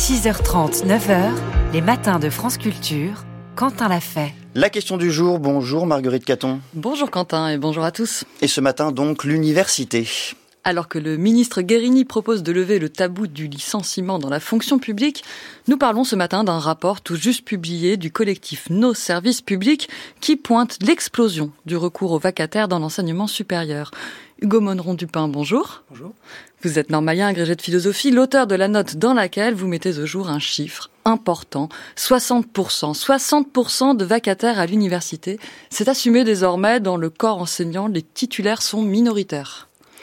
6h30, 9h, les matins de France Culture, Quentin l'a fait. La question du jour, bonjour Marguerite Caton. Bonjour Quentin et bonjour à tous. Et ce matin donc, l'université. Alors que le ministre Guerini propose de lever le tabou du licenciement dans la fonction publique, nous parlons ce matin d'un rapport tout juste publié du collectif Nos Services Publics qui pointe l'explosion du recours aux vacataires dans l'enseignement supérieur. Hugo Monneron-Dupin, bonjour. Bonjour. Vous êtes normalien, agrégé de philosophie, l'auteur de la note dans laquelle vous mettez au jour un chiffre important, 60% de vacataires à l'université. C'est assumé désormais dans le corps enseignant, les titulaires sont minoritaires.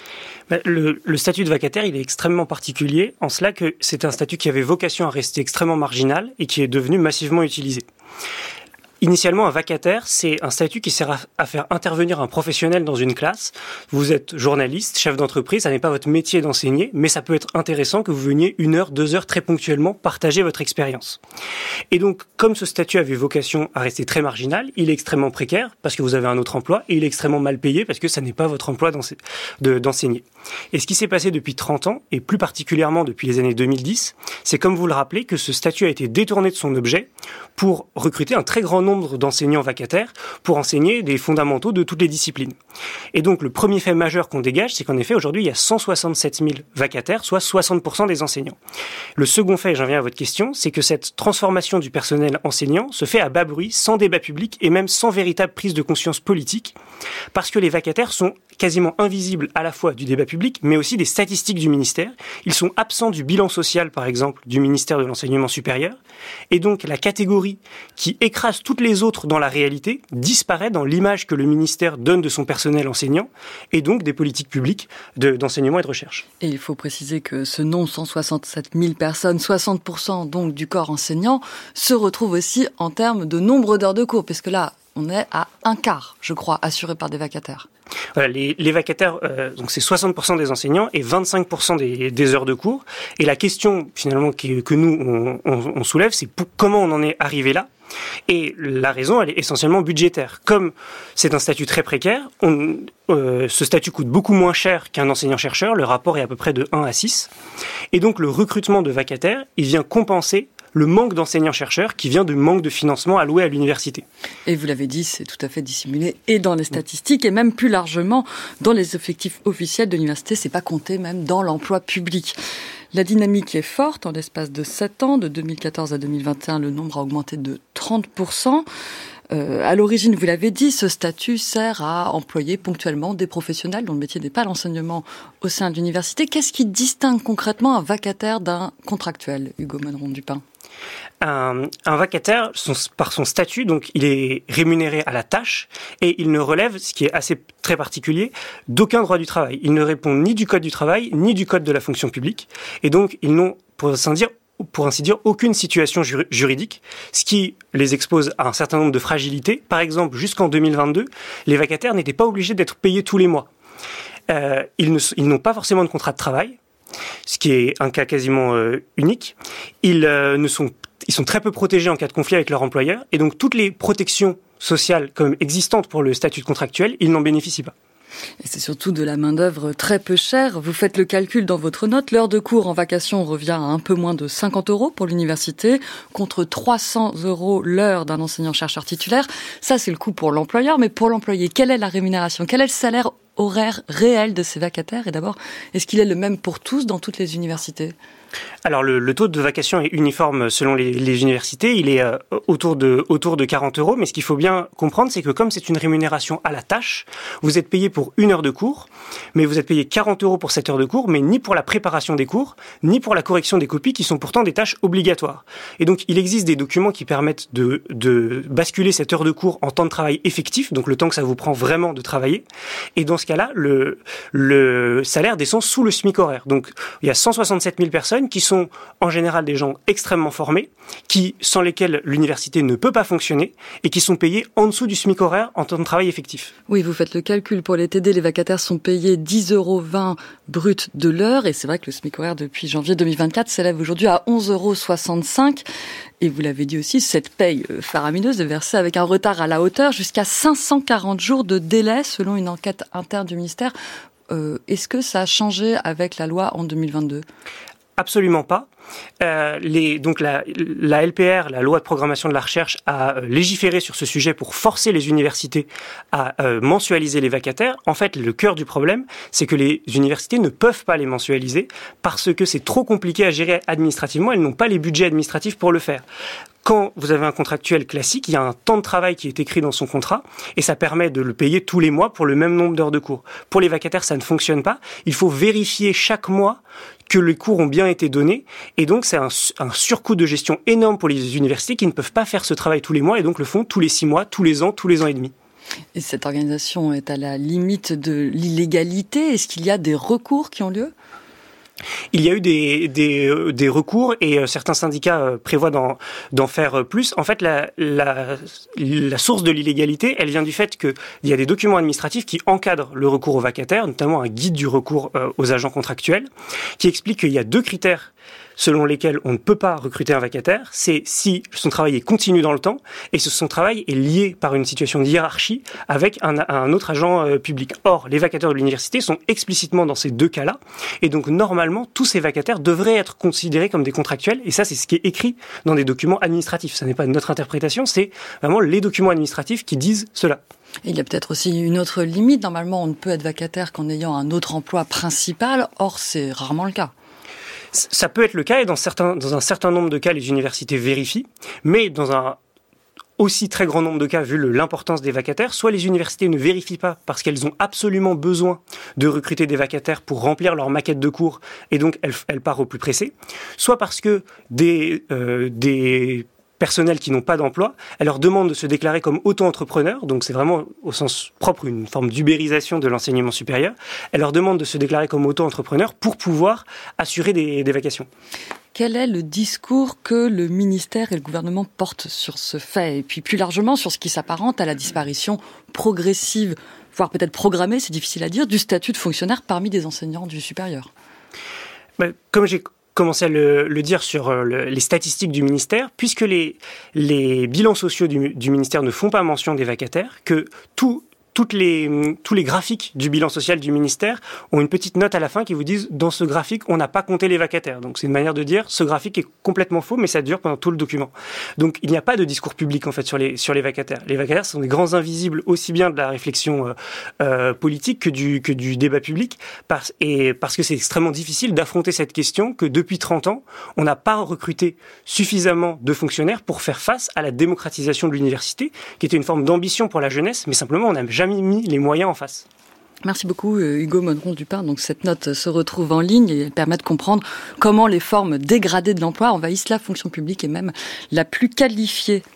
Le statut de vacataire, il est extrêmement particulier, en cela que c'est un statut qui avait vocation à rester extrêmement marginal et qui est devenu massivement utilisé. Initialement, un vacataire, c'est un statut qui sert à faire intervenir un professionnel dans une classe. Vous êtes journaliste, chef d'entreprise, ça n'est pas votre métier d'enseigner, mais ça peut être intéressant que vous veniez 1 heure, 2 heures très ponctuellement partager votre expérience. Et donc, comme ce statut avait vocation à rester très marginal, il est extrêmement précaire parce que vous avez un autre emploi et il est extrêmement mal payé parce que ça n'est pas votre emploi d'enseigner. Et ce qui s'est passé depuis 30 ans, et plus particulièrement depuis les années 2010, c'est comme vous le rappelez que ce statut a été détourné de son objet pour recruter un très grand nombre d'enseignants vacataires pour enseigner des fondamentaux de toutes les disciplines. Et donc, le premier fait majeur qu'on dégage, c'est qu'en effet, aujourd'hui, il y a 167 000 vacataires, soit 60% des enseignants. Le second fait, et j'en viens à votre question, c'est que cette transformation du personnel enseignant se fait à bas bruit, sans débat public et même sans véritable prise de conscience politique, parce que les vacataires sont quasiment invisibles à la fois du débat public, mais aussi des statistiques du ministère. Ils sont absents du bilan social, par exemple, du ministère de l'Enseignement supérieur. Et donc, la catégorie qui écrase toutes les autres dans la réalité disparaît dans l'image que le ministère donne de son personnel enseignant et donc des politiques publiques d'enseignement et de recherche. Et il faut préciser que ce nombre, 167 000 personnes, 60% donc du corps enseignant, se retrouve aussi en termes de nombre d'heures de cours, puisque là, on est à un quart, je crois, assuré par des vacataires. Voilà, les vacataires, donc c'est 60% des enseignants et 25% des heures de cours. Et la question finalement que nous on soulève, c'est comment on en est arrivé là. Et la raison, elle est essentiellement budgétaire. Comme c'est un statut très précaire, ce statut coûte beaucoup moins cher qu'un enseignant-chercheur. Le rapport est à peu près de 1 à 6. Et donc le recrutement de vacataires, il vient compenser le manque d'enseignants-chercheurs qui vient du manque de financement alloué à l'université. Et vous l'avez dit, c'est tout à fait dissimulé et dans les statistiques et même plus largement dans les effectifs officiels de l'université, c'est pas compté même dans l'emploi public. La dynamique est forte en l'espace de 7 ans, de 2014 à 2021, le nombre a augmenté de 30%. À l'origine, vous l'avez dit, ce statut sert à employer ponctuellement des professionnels dont le métier n'est pas l'enseignement au sein de l'université. Qu'est-ce qui distingue concrètement un vacataire d'un contractuel, Hugo Monneron-Dupin ? Un vacataire, par son statut, donc il est rémunéré à la tâche et il ne relève, ce qui est très particulier, d'aucun droit du travail. Il ne répond ni du code du travail, ni du code de la fonction publique. Et donc, ils n'ont, pour ainsi dire, aucune situation juridique, ce qui les expose à un certain nombre de fragilités. Par exemple, jusqu'en 2022, les vacataires n'étaient pas obligés d'être payés tous les mois. Ils n'ont pas forcément de contrat de travail, ce qui est un cas quasiment unique. Ils sont très peu protégés en cas de conflit avec leur employeur, et donc toutes les protections sociales comme existantes pour le statut de contractuel, ils n'en bénéficient pas. Et c'est surtout de la main-d'œuvre très peu chère. Vous faites le calcul dans votre note. L'heure de cours en vacation revient à un peu moins de 50 € pour l'université, contre 300 € l'heure d'un enseignant-chercheur titulaire. Ça, c'est le coût pour l'employeur. Mais pour l'employé, quelle est la rémunération ? Quel est le salaire horaire réel de ces vacataires ? Et d'abord, est-ce qu'il est le même pour tous dans toutes les universités ? Alors le taux de vacation est uniforme selon les universités, il est autour de 40 €, mais ce qu'il faut bien comprendre, c'est que comme c'est une rémunération à la tâche, vous êtes payé pour 1 heure de cours, mais vous êtes payé 40 € pour cette heure de cours, mais ni pour la préparation des cours, ni pour la correction des copies, qui sont pourtant des tâches obligatoires. Et donc il existe des documents qui permettent de basculer cette heure de cours en temps de travail effectif, donc le temps que ça vous prend vraiment de travailler, et dans ce cas-là, le salaire descend sous le SMIC horaire. Donc il y a 167 000 personnes qui sont en général des gens extrêmement formés, sans lesquels l'université ne peut pas fonctionner et qui sont payés en dessous du SMIC horaire en temps de travail effectif. Oui, vous faites le calcul. Pour les TD, les vacataires sont payés 10,20 € brut de l'heure et c'est vrai que le SMIC horaire depuis janvier 2024 s'élève aujourd'hui à 11,65 €. Et vous l'avez dit aussi, cette paye faramineuse est versée avec un retard à la hauteur jusqu'à 540 jours de délai selon une enquête interne du ministère. Est-ce que ça a changé avec la loi en 2022 ? Absolument pas. Donc la LPR, la loi de programmation de la recherche, a légiféré sur ce sujet pour forcer les universités à mensualiser les vacataires. En fait, le cœur du problème, c'est que les universités ne peuvent pas les mensualiser parce que c'est trop compliqué à gérer administrativement. Elles n'ont pas les budgets administratifs pour le faire. Quand vous avez un contractuel classique, il y a un temps de travail qui est écrit dans son contrat et ça permet de le payer tous les mois pour le même nombre d'heures de cours. Pour les vacataires, ça ne fonctionne pas. Il faut vérifier chaque mois que les cours ont bien été donnés et donc c'est un surcoût de gestion énorme pour les universités qui ne peuvent pas faire ce travail tous les mois et donc le font tous les 6 mois, tous les ans et demi. Et cette organisation est à la limite de l'illégalité. Est-ce qu'il y a des recours qui ont lieu ? Il y a eu des recours et certains syndicats prévoient d'en faire plus. En fait, la source de l'illégalité, elle vient du fait qu'il y a des documents administratifs qui encadrent le recours aux vacataires, notamment un guide du recours aux agents contractuels, qui explique qu'il y a 2 critères selon lesquels on ne peut pas recruter un vacataire, c'est si son travail est continu dans le temps et si son travail est lié par une situation de hiérarchie avec un autre agent public. Or, les vacataires de l'université sont explicitement dans ces 2 cas-là et donc normalement, tous ces vacataires devraient être considérés comme des contractuels et ça, c'est ce qui est écrit dans des documents administratifs. Ça n'est pas notre interprétation, c'est vraiment les documents administratifs qui disent cela. Et il y a peut-être aussi une autre limite. Normalement, on ne peut être vacataire qu'en ayant un autre emploi principal. Or, c'est rarement le cas. Ça peut être le cas et dans un certain nombre de cas, les universités vérifient, mais dans un aussi très grand nombre de cas, vu l'importance des vacataires, soit les universités ne vérifient pas parce qu'elles ont absolument besoin de recruter des vacataires pour remplir leur maquette de cours et donc elles partent au plus pressé, soit parce que des personnels qui n'ont pas d'emploi, elle leur demande de se déclarer comme auto-entrepreneurs, donc c'est vraiment au sens propre une forme d'ubérisation de l'enseignement supérieur, elle leur demande de se déclarer comme auto-entrepreneurs pour pouvoir assurer des vacations. Quel est le discours que le ministère et le gouvernement portent sur ce fait, et puis plus largement sur ce qui s'apparente à la disparition progressive, voire peut-être programmée, c'est difficile à dire, du statut de fonctionnaire parmi des enseignants du supérieur ? Comme j'ai commencé à le dire sur les statistiques du ministère, puisque les bilans sociaux du ministère ne font pas mention des vacataires, que tous les graphiques du bilan social du ministère ont une petite note à la fin qui vous disent dans ce graphique, on n'a pas compté les vacataires. Donc c'est une manière de dire ce graphique est complètement faux, mais ça dure pendant tout le document. Donc il n'y a pas de discours public en fait sur les vacataires. Les vacataires sont des grands invisibles aussi bien de la réflexion politique que du débat public parce que c'est extrêmement difficile d'affronter cette question que depuis 30 ans, on n'a pas recruté suffisamment de fonctionnaires pour faire face à la démocratisation de l'université, qui était une forme d'ambition pour la jeunesse, mais simplement on n'a jamais mis les moyens en face. Merci beaucoup Hugo Monneron-Dupin. Donc cette note se retrouve en ligne et elle permet de comprendre comment les formes dégradées de l'emploi envahissent la fonction publique et même la plus qualifiée.